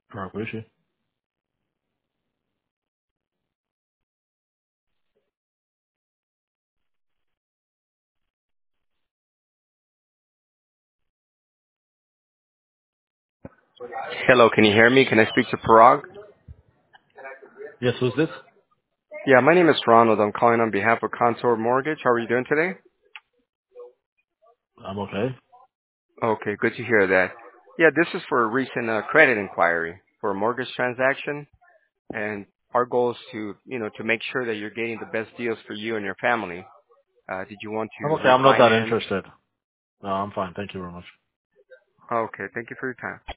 Corporation. Hello, can you hear me? Can I speak to Parag? Yes, who's this? Yeah, my name is Ronald. I'm calling on behalf of Contour Mortgage. How are you doing today? I'm okay. Okay, good to hear that. Yeah, this is for a recent credit inquiry for a mortgage transaction, and our goal is to, to make sure that you're getting the best deals for you and your family. Did you want I'm to okay. I'm not that refinance? interested. No, I'm fine. Thank you very much. Okay, thank you for your time.